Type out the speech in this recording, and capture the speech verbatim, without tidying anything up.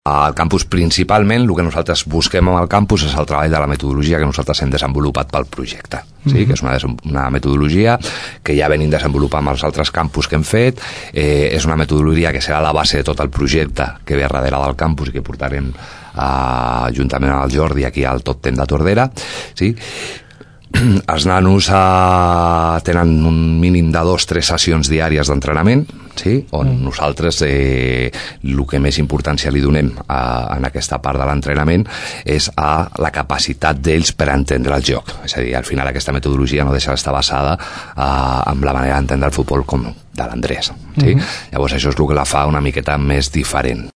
Al campus, principalment, el que nosaltres busquem amb el campus és el treball de la metodologia que nosaltres hem desenvolupat pel projecte, sí? Mm-hmm. Que és una, una metodologia que ja venim desenvolupant amb els altres campus que hem fet, eh, és una metodologia que serà la base de tot el projecte que ve darrere del campus i que portarem eh, juntament amb el Jordi aquí al Top Ten de Tordera, sí? Els nanos eh, tenen un mínim de dos o tres sessions diàries d'entrenament, sí? On mm. nosaltres eh, el que més importància li donem a, en aquesta part de l'entrenament és a la capacitat d'ells per entendre el joc. És a dir, al final aquesta metodologia no deixa d'estar basada eh, en la manera d'entendre el futbol com de l'Andrés, sí? Mm-hmm. Llavors això és el que la fa una miqueta més diferent.